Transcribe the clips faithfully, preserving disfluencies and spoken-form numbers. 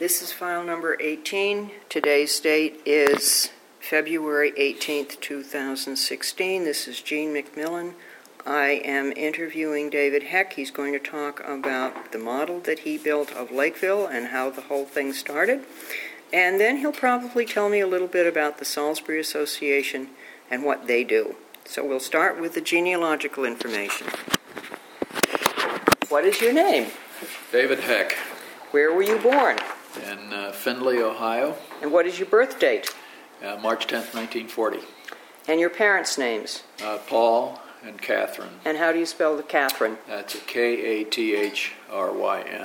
This is file number eighteen. Today's date is February eighteenth, two thousand sixteen. This is Gene McMillan. I am interviewing David Heck. He's going to talk about the model that he built of Lakeville and how the whole thing started. And then he'll probably tell me a little bit about the Salisbury Association and what they do. So we'll start with the genealogical information. What is your name? David Heck. Where were you born? In uh, Findlay, Ohio. And what is your birth date? Uh, March tenth, nineteen forty. And your parents' names? Uh, Paul and Catherine. And how do you spell the Catherine? That's a K A T H R Y N.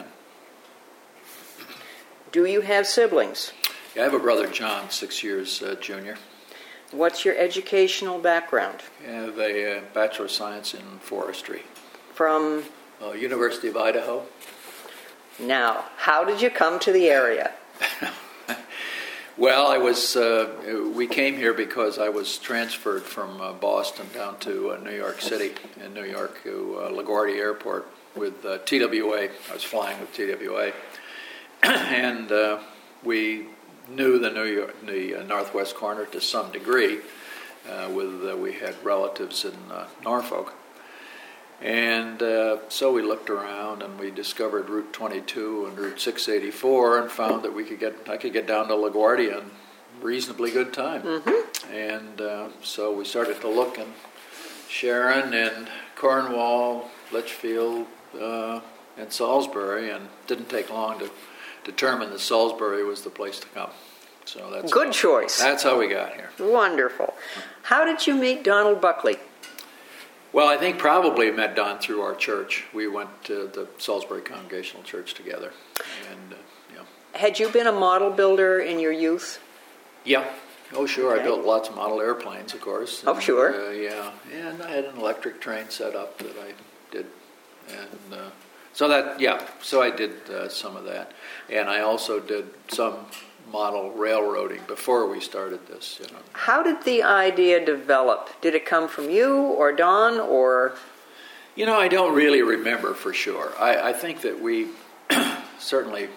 Do you have siblings? Yeah, I have a brother, John, six years uh, junior. What's your educational background? I have a uh, Bachelor of Science in Forestry. From? Uh, University of Idaho. Now, how did you come to the area? Well, I was. Uh, we came here because I was transferred from uh, Boston down to uh, New York City, in New York, to uh, LaGuardia Airport with uh, T W A. I was flying with T W A, and uh, we knew the New York, the uh, Northwest Corner to some degree. Uh, with uh, we had relatives in uh, Norfolk. And uh, so we looked around and we discovered Route twenty-two and Route six eighty-four and found that we could get I could get down to LaGuardia in reasonably good time. Mm-hmm. And uh, so we started to look in Sharon and Cornwall, Litchfield, uh, and Salisbury, and it didn't take long to determine that Salisbury was the place to come. So that's good how, choice. That's how we got here. Wonderful. How did you meet Donald Buckley? Well, I think probably met Don through our church. We went to the Salisbury Congregational Church together. And, uh, yeah. Had you been a model builder in your youth? Yeah. Oh, sure. Okay. I built lots of model airplanes, of course. Oh, and, sure. Uh, yeah. And I had an electric train set up that I did. And uh, so that, yeah. So I did uh, some of that. And I also did some model railroading before we started this. You know. How did the idea develop? Did it come from you or Don or? You know, I don't really remember for sure. I, I think that we certainly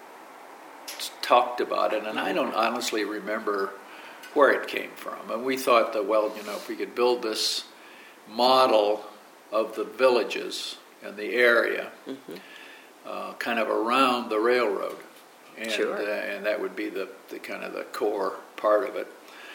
talked about it, and I don't honestly remember where it came from. And we thought that, well, you know, if we could build this model of the villages and the area, mm-hmm. uh, kind of around the railroad. And, sure. uh, and that would be the, the kind of the core part of it,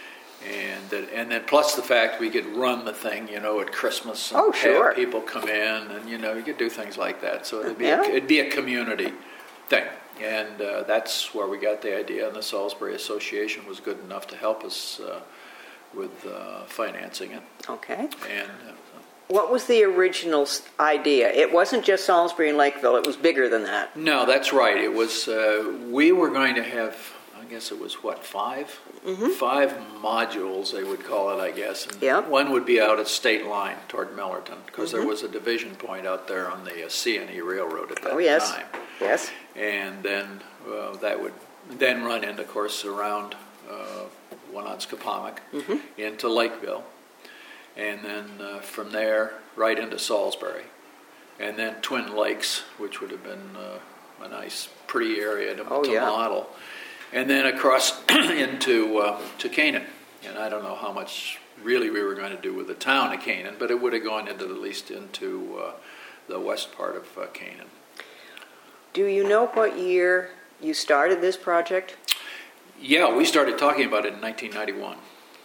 and that, and then plus the fact we could run the thing, you know, at Christmas and oh, sure. have people come in, and you know, you could do things like that. So it'd be yeah. a, it'd be a community thing, and uh, that's where we got the idea. And the Salisbury Association was good enough to help us uh, with uh, financing it. Okay. And. Uh, What was the original idea? It wasn't just Salisbury and Lakeville. It was bigger than that. No, that's right. It was, uh, we were going to have, I guess it was, what, five? Mm-hmm. Five modules, they would call it, I guess. And yeah. One would be out at State Line toward Millerton, because mm-hmm. there was a division point out there on the uh, C and E Railroad at that oh, yes. time. Yes. And then uh, that would then run into, of course, around uh, Wanatskapamak mm-hmm. into Lakeville. And then uh, from there, right into Salisbury. And then Twin Lakes, which would have been uh, a nice, pretty area to, oh, to yeah. model. And then across into uh, to Canaan. And I don't know how much really we were going to do with the town of Canaan, but it would have gone into at least into uh, the west part of uh, Canaan. Do you know what year you started this project? Yeah, we started talking about it in nineteen ninety-one.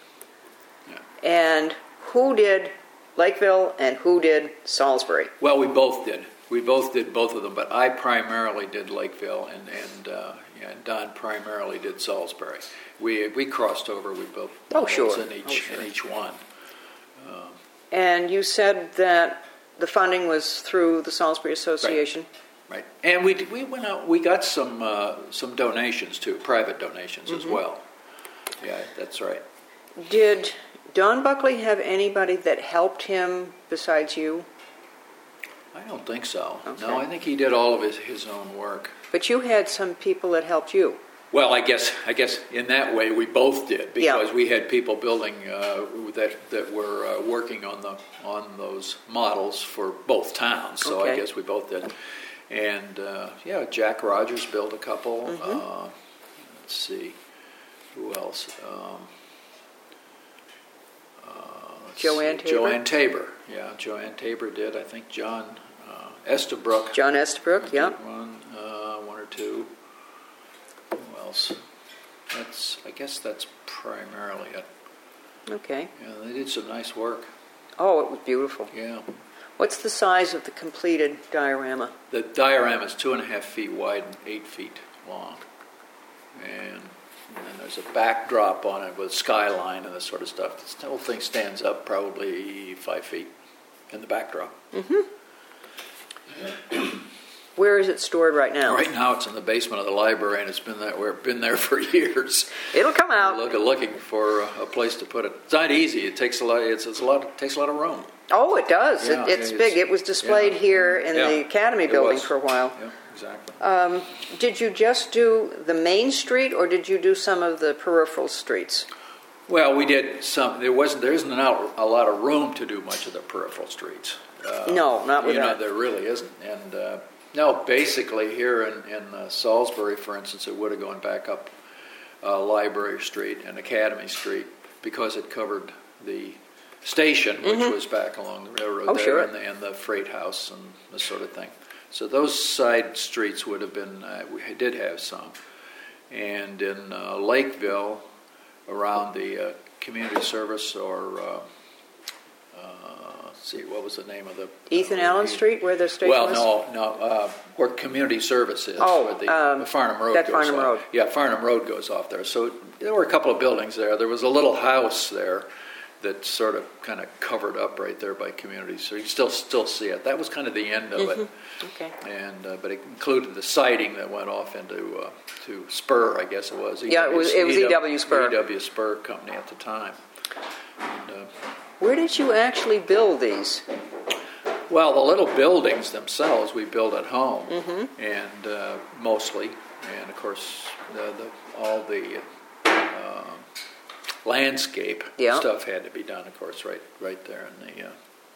Yeah. And who did Lakeville and who did Salisbury? Well, we both did. We both did both of them, but I primarily did Lakeville, and and uh, yeah, Don primarily did Salisbury. We we crossed over. We both oh sure in each oh, sure. in each one. Um, and you said that the funding was through the Salisbury Association. Right. right. And we we went out. We got some uh, some donations too, private donations mm-hmm. as well. Yeah, that's right. Did Don Buckley have anybody that helped him besides you? I don't think so. Okay. No, I think he did all of his, his own work. But you had some people that helped you. Well, I guess I guess in that way we both did, because yeah. we had people building uh, that that were uh, working on the on those models for both towns. So okay. I guess we both did. And, uh, yeah, Jack Rogers built a couple. Mm-hmm. Uh, let's see. Who else? Um, uh, let's Joanne see. Tabor? Joanne Tabor. Yeah, Joanne Tabor did. I think John uh, Estabrook. John Estabrook, did yeah. One, uh, one or two. Who else? That's. I guess that's primarily it. Okay. Yeah, they did some nice work. Oh, it was beautiful. Yeah. What's the size of the completed diorama? The diorama is two and a half feet wide and eight feet long. And, and then there's a backdrop on it with skyline and this sort of stuff. This whole thing stands up probably five feet in the backdrop. Mm-hmm. Where is it stored right now? Right now it's in the basement of the library, and it's been that way, been there for years. It'll come out. Look, looking for a, a place to put it. It's not easy. It takes a lot. It's, it's a lot. It takes a lot of room. Oh, it does. Yeah, it, it's it's, big. It was displayed yeah, here in yeah, the Academy it building was. for a while. Yeah, exactly. Um, did you just do the main street, or did you do some of the peripheral streets? Well, we did some. There wasn't. There isn't a lot of room to do much of the peripheral streets. Uh, no, not with you know, that. there really isn't. And uh, no, basically here in in uh, Salisbury, for instance, it would have gone back up uh, Library Street and Academy Street because it covered the station, which Mm-hmm. was back along the railroad Oh, there, sure. and, the, and the freight house and this sort of thing. So those side streets would have been. Uh, we did have some, and in uh, Lakeville, around the uh, community service or. Uh, Uh, let's see, what was the name of the... Ethan uh, Allen the, Street, where the station Well, was? no, no, uh, where community service is. Oh, where the, um, the Farnham Road that goes Farnham off. Road. Yeah, Farnham Road goes off there. So there were a couple of buildings there. There was a little house there that sort of kind of covered up right there by community. So you still still see it. That was kind of the end of Mm-hmm. it. Okay. And uh, but it included the siding that went off into uh, to Spur, I guess it was. Yeah, it was- it was E W Spur. E W Spur Company at the time. And, uh, Where did you actually build these? Well, the little buildings themselves we build at home, Mm-hmm. and uh, mostly, and of course, the, the, all the uh, landscape Yeah. stuff had to be done, of course, right, right there in the uh,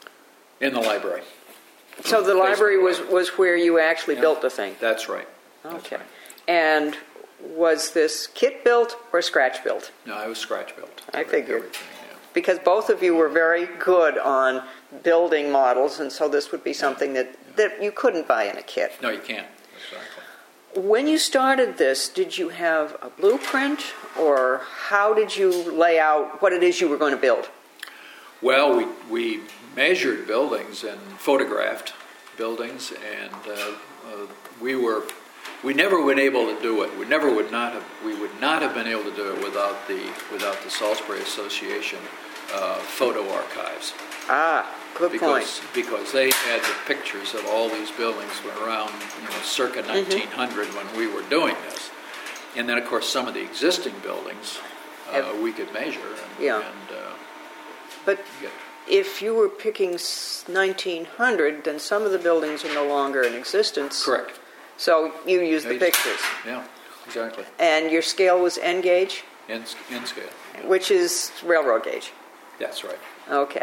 in the library. So the library was, Basically. was where you actually Yeah. built the thing? That's right. That's Okay. right. And was this kit built or scratch built? No, I was scratch built. I figured. Everything, yeah. Because both of you were very good on building models, and so this would be something that, that you couldn't buy in a kit. No, you can't. Exactly. When you started this, did you have a blueprint, or how did you lay out what it is you were going to build? Well, we we measured buildings and photographed buildings, and uh, uh, we were we never were able to do it. We never would not have we would not have been able to do it without the without the Salisbury Association uh, photo archives. Ah, good Because point. because they had the pictures of all these buildings around, you know, circa nineteen hundred when we were doing this, and then of course some of the existing buildings uh, Have- we could measure and, Yeah. and uh, But get. if you were picking s- nineteen hundred, then some of the buildings are no longer in existence. Correct. So you used the Yes. pictures. Yeah, exactly. And your scale was N gauge, In, in scale. Yeah. which is railroad gauge. That's right. Okay.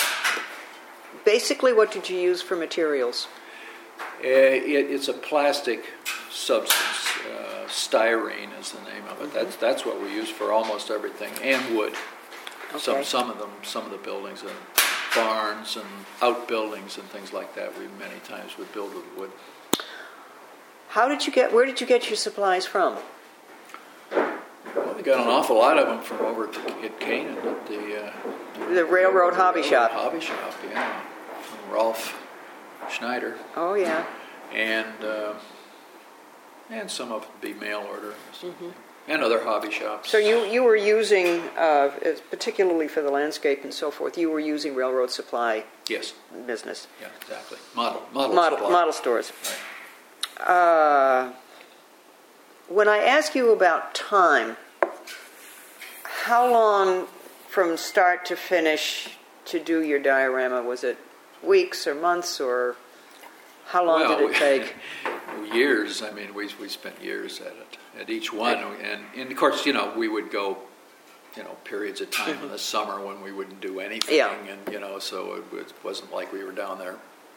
Basically, what did you use for materials? Uh, it, it's a plastic substance. Uh, styrene is the name of it. That's that's what we use for almost everything, and wood. Some Okay. some of them, some of the buildings, and barns and outbuildings and things like that. We many times would build with wood. How did you get? Where did you get your supplies from? Well, we got an awful lot of them from over at Canaan at the uh, The railroad hobby shop. Hobby shop, yeah, from Rolf Schneider. Oh yeah. and uh, and some of it would be mail order Mm-hmm. and other hobby shops. So you you were using, uh, as- particularly for the landscape and so forth, you were using railroad supply Yes, business, yeah, exactly. Model model model supply. model stores. Right. Uh, when I ask you about time, how long from start to finish to do your diorama? Was it weeks or months, or how long Well, did it take? years. I mean, we we spent years at it at each one, and and of course, you know, we would go, you know, periods of time in the summer when we wouldn't do anything, Yeah. and you know, so it, was, wasn't like we were down there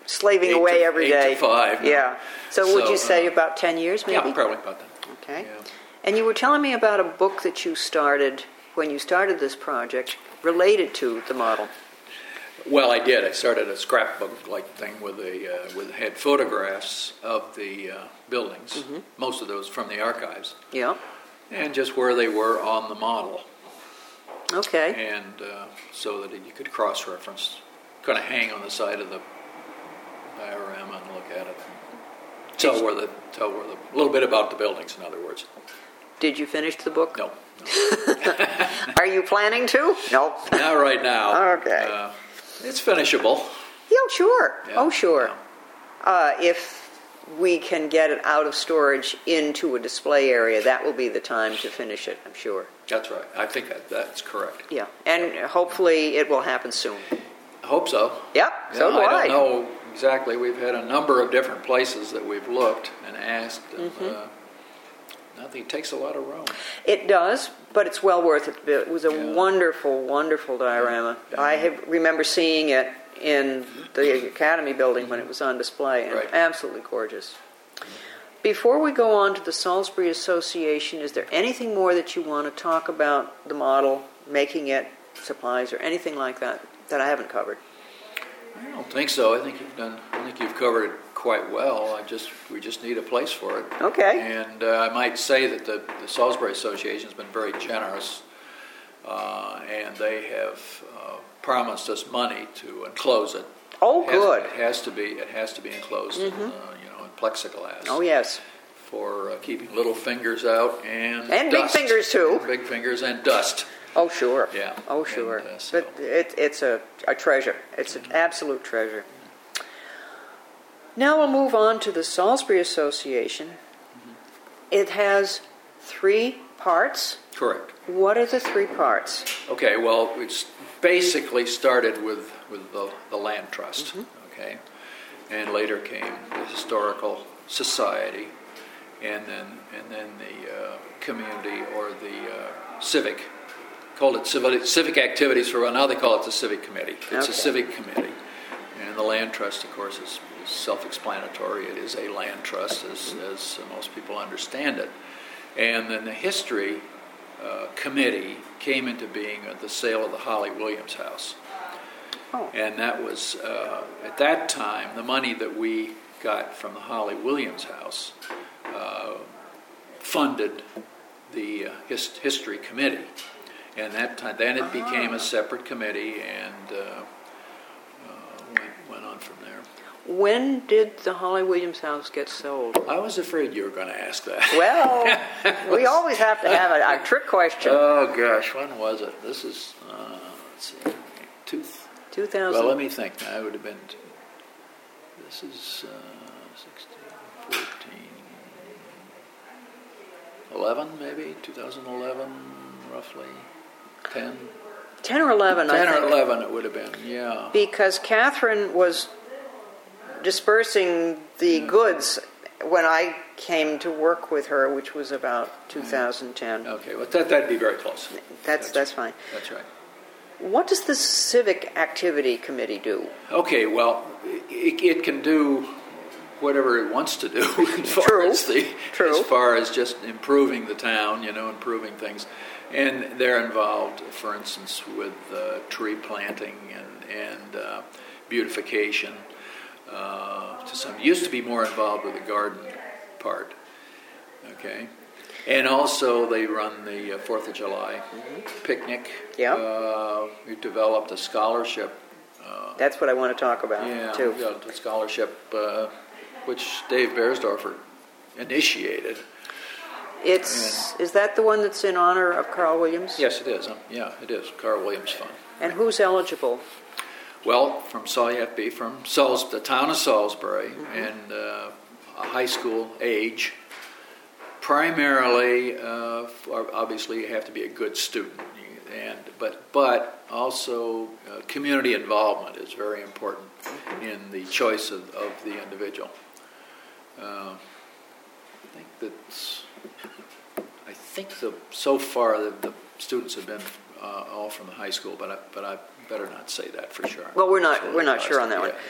slaving eight away to, every eight day. To five. No. Yeah. So, would So, you say uh, about ten years, maybe? Yeah, probably about that. Okay. Yeah. And you were telling me about a book that you started when you started this project related to the model. Well, I did. I started a scrapbook-like thing with a uh, with had photographs of the uh, buildings, mm-hmm. most of those from the archives. Yeah. And just where they were on the model. Okay. And uh, so that you could cross-reference, kind of hang on the side of the diorama and look at it. And tell where the tell where the a little bit about the buildings. In other words. Did you finish the book? No. no. Are you planning to? No. Not right now. Okay. Uh, it's finishable. Yeah, sure. Yeah. Oh, sure. Yeah. Uh, if we can get it out of storage into a display area, that will be the time to finish it, I'm sure. That's right. I think that, that's correct. Yeah, and hopefully it will happen soon. I hope so. Yep, yeah, so do I. I don't know exactly. We've had a number of different places that we've looked and asked, and mm-hmm. uh, nothing. It takes a lot of room. It does, but it's well worth it. It was a yeah. wonderful, wonderful diorama. Yeah. I have, remember seeing it in the Academy building when it was on display, and right. absolutely gorgeous. Before we go on to the Salisbury Association, is there anything more that you want to talk about the model, making it, supplies, or anything like that that I haven't covered? I don't think so. I think you've done. I think you've covered it quite well. I just we just need a place for it. Okay. And uh, I might say that the, the Salisbury Association has been very generous, uh, and they have uh, promised us money to enclose it. Oh, it has, good. It has to be. It has to be enclosed. Mm-hmm. In, uh, you know, in plexiglass. Oh yes. For uh, keeping little fingers out and and dust. big fingers too. Big fingers and dust. Oh sure. Yeah. Oh sure. And, uh, so. But it, it's a, a treasure. It's an absolute treasure. Now we'll move on to the Salisbury Association. Mm-hmm. It has three parts. Correct. What are the three parts? Okay, well, it's basically started with, with the, the Land Trust, mm-hmm. okay? And later came the Historical Society, and then and then the uh, community or the uh, civic, called it civic, civic activities for a while. Now they call it the Civic Committee. It's okay. a civic committee. And the Land Trust, of course, is, is self-explanatory. It is a land trust, as, as most people understand it. And then the History uh, Committee came into being at the sale of the Holly Williams house. Oh. And that was, uh, at that time, the money that we got from the Holly Williams house uh, funded the uh, his, History Committee. And that time, then it became a separate committee, and uh, Went, went on from there. When did the Holly Williams house get sold? I was afraid you were going to ask that. Well, we always have to have a, a trick question. Oh gosh, when was it? This is uh, let's see, two. Two thousand. Well, let me think. Now, it would have been. This is uh, sixteen, fourteen, eleven, maybe two thousand eleven, roughly ten. Ten or eleven, Ten I think. or eleven, it would have been, yeah. Because Catherine was dispersing the goods when I came to work with her, which was about two thousand ten. Okay, well, that, that'd be very close. That's that's, that's fine. That's right. What does the Civic Activity Committee do? Okay, well, it, it can do whatever it wants to do as far True. as the True. as far as just improving the town, you know, improving things. And they're involved, for instance, with uh, tree planting and, and uh, beautification. Uh, to some, used to be more involved with the garden part. Okay, and also they run the uh, Fourth of July mm-hmm. picnic. Yeah, uh, we developed a scholarship. Uh, That's what I want to talk about yeah, too. we developed a scholarship uh, which Dave Beresdorfer initiated. It's and, is that the one that's in honor of Carl Williams? Yes, it is. Um, yeah, it is. Carl Williams Fund. And who's eligible? Well, from Saul, you have to be from Sals- the town of Salisbury, mm-hmm. and uh, a high school age. Primarily, uh, for, obviously, you have to be a good student, and but but also uh, community involvement is very important in the choice of, of the individual. Uh, I think that's. I think the so far the, the students have been uh, all from the high school, but I, but I better not say that for sure. Well, we're not Sure we're not sure on that one. Yeah.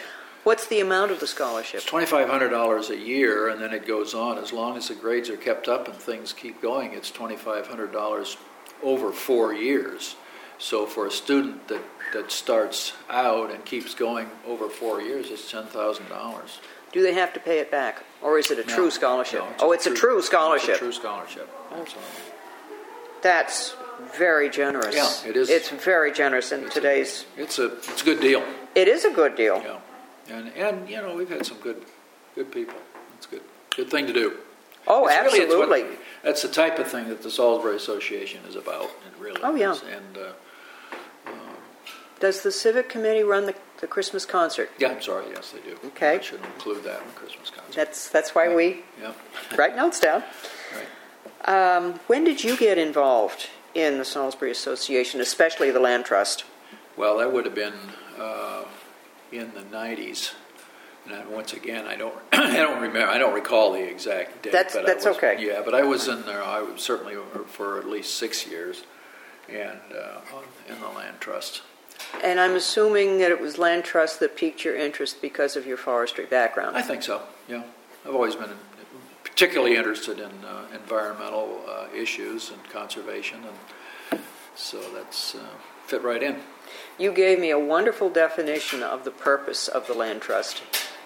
What's the amount of the scholarship? It's twenty-five hundred dollars a year, and then it goes on. As long as the grades are kept up and things keep going, it's twenty-five hundred dollars over four years. So for a student that, that starts out and keeps going over four years, it's ten thousand dollars. Do they have to pay it back, or is it a No, true scholarship? no, it's oh, a it's true, a true scholarship. It's a true scholarship, absolutely. That's very generous. Yeah, it is. It's very generous in It's today's... A, it's, a, it's a good deal. It is a good deal. Yeah. And, and, you know, we've had some good good people. It's good. Good thing to do. Oh, it's absolutely. Really, it's what, that's the type of thing that the Salisbury Association is about. It really oh, yeah. is. And, uh, Does the Civic Committee run the, the Christmas concert? yeah, I'm sorry. Yes, they do. Okay. I should include that in the Christmas concert. That's that's why yeah. we yeah. write notes down. Right. Um, when did you get involved in the Salisbury Association, especially the Land Trust? Well, that would have been uh, in the nineties. And once again, I don't, I don't remember, I don't recall the exact date. That's but that's I was, okay. Yeah, but I was in there. I was certainly for at least six years, and uh, in the Land Trust. And I'm assuming that it was Land Trust that piqued your interest because of your forestry background. I think so. Yeah, I've always been particularly interested in uh, environmental uh, issues and conservation, and so that's uh, fit right in. You gave me a wonderful definition of the purpose of the Land Trust.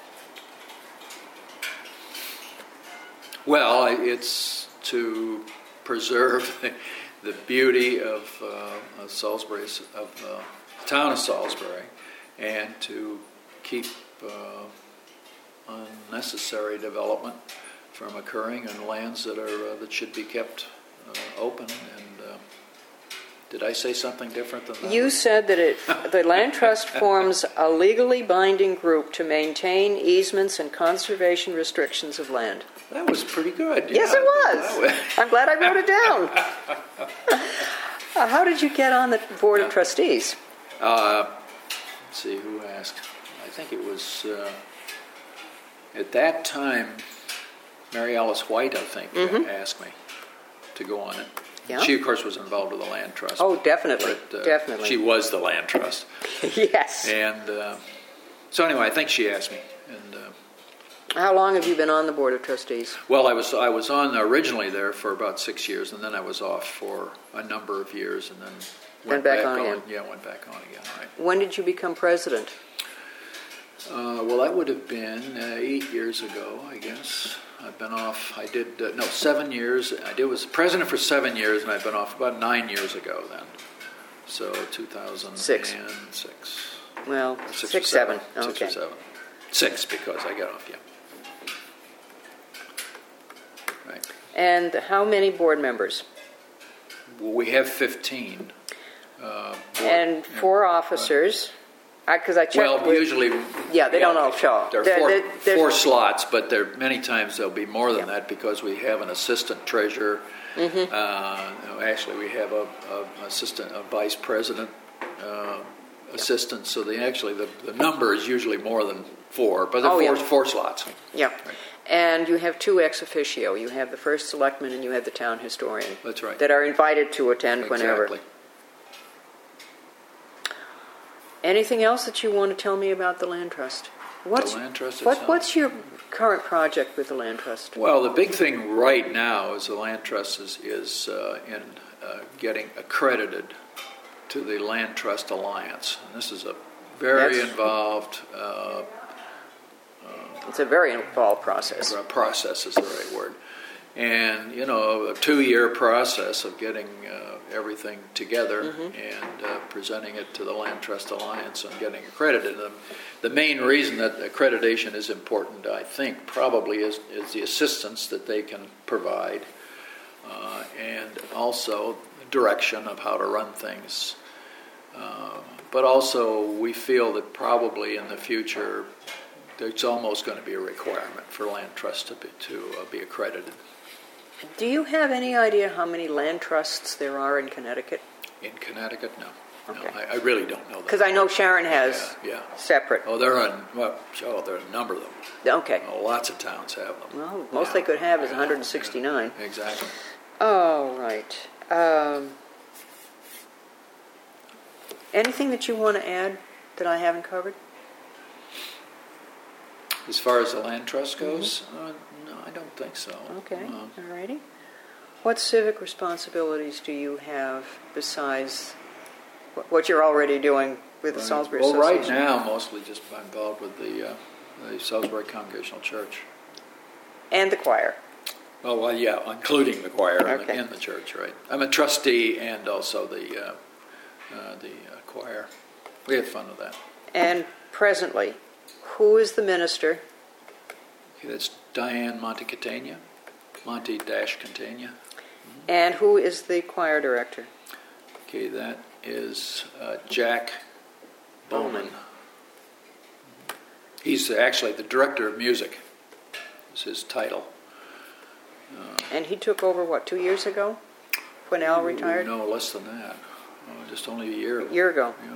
Well, it's to preserve the, the beauty of, uh, of Salisbury, of the town of Salisbury, and to keep uh, unnecessary development from occurring in lands that are uh, that should be kept uh, open. And uh, did I say something different than that? You said that it, the Land Trust forms a legally binding group to maintain easements and conservation restrictions of land. That was pretty good. Yes, yeah. it was. I'm glad I wrote it down. uh, how did you get on the Board of Trustees? Uh, let's see, who asked? I think it was, uh, at that time, Mary Alice White, I think, mm-hmm. asked me to go on it. Yeah. She, of course, was involved with the Land Trust. Oh, definitely, but, uh, definitely. She was the Land Trust. Yes. And uh, so anyway, I think she asked me. And uh, how long have you been on the Board of Trustees? well, I was I was on originally there for about six years, and then I was off for a number of years, and then went back back, on on. again. Yeah, went back on again. Right. When did you become president? Uh, well, that would have been uh, eight years ago, I guess. I've been off, I did, uh, no, seven years. I did was president for seven years, and I've been off about nine years ago then. So two thousand six. Six. Well, six, six, seven. seven. Six Okay. or seven. Six, because I got off, yeah. Right. And how many board members? Well, we have fifteen. Uh, board, And four officers. Because I, I checked Well, with, usually... Yeah, they don't all show up. There are They're- four, they're- they're- four slots, but there many times there'll be more than Yeah. that because we have an assistant treasurer. Mm-hmm. Uh, actually, we have a, a assistant, a vice president uh, assistant. So the actually the, the number is usually more than four, but there are Oh, four, yeah. four slots. Yeah. Right. And you have two ex officio. You have the first selectman and you have the town historian. That's right. That are invited to attend whenever. Exactly. Anything else that you want to tell me about the Land Trust? What's, the Land Trust what, itself. what's your current project with the Land Trust? Well, the big thing right now is the Land Trust is, is uh, in uh, getting accredited to the Land Trust Alliance. And this is a very That's- involved uh, It's a very involved process. process is the right word. And, you know, a two-year process of getting uh, everything together Mm-hmm. and uh, presenting it to the Land Trust Alliance and getting accredited. The, the main reason that accreditation is important, I think, probably is, is the assistance that they can provide uh, and also direction of how to run things. Uh, but also, we feel that probably in the future, it's almost going to be a requirement for Land Trust to be, to uh, be accredited. Do you have any idea how many land trusts there are in Connecticut? In Connecticut, no. Okay. No, I, I really don't know that. Because I know Sharon has Yeah, yeah. separate. Oh, there are, well, oh, there are a number of them. Okay. Oh, lots of towns have them. Well, most Yeah. they could have is Yeah, one hundred sixty-nine. yeah, exactly. Oh, right. Um, anything that you want to add that I haven't covered? As far as the land trust goes, mm-hmm. uh, no, I don't think so. Okay, no. all righty. What civic responsibilities do you have besides what you're already doing with the right. Salisbury well, Association? Well, right now, mostly just involved with the, uh, the Salisbury Congregational Church. And the choir. Oh, well, yeah, including the choir okay. in the church, right. I'm a trustee and also the, uh, uh, the uh, choir. We have fun with that. And presently, who is the minister? Okay, that's Diane Montecatania, Monte-Catania. Mm-hmm. And who is the choir director? Okay, that is uh, Jack Bowman. He's actually the director of music, is his title. Uh, and he took over, what, two years ago? When Al retired? No, less than that. Oh, just only a year ago. A year ago. Yeah.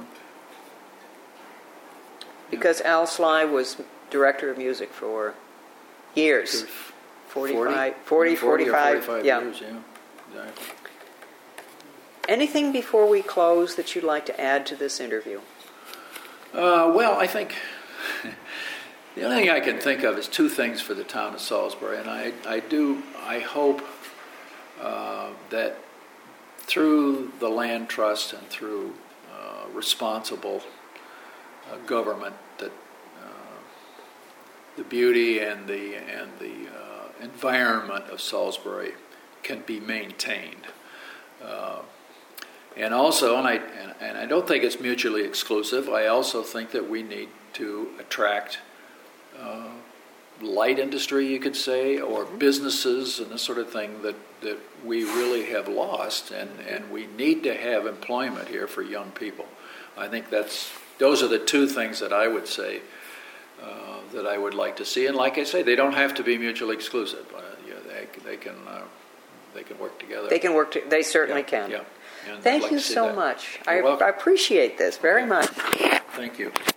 Because yeah. Al Sly was director of music for years. forty-five, forty, forty, forty-five, forty-five yeah. years, yeah. Exactly. Anything before we close that you'd like to add to this interview? Uh, well, I think the only thing I can think of is two things for the town of Salisbury, and I, I do, I hope uh, that through the land trust and through uh, responsible uh, government, that uh, the beauty and the and the uh, environment of Salisbury can be maintained. Uh, And also, and I and, and I don't think it's mutually exclusive, I also think that we need to attract uh, light industry, you could say, or businesses and this sort of thing that, that we really have lost, and, and we need to have employment here for young people. I think that's those are the two things that I would say uh, that I would like to see. And like I say, they don't have to be mutually exclusive. Uh, yeah, they, they can uh, they can work together. They can work. To, they certainly yeah, can. Yeah. And Thank like you so that. much. I, I I appreciate this very much. Thank you.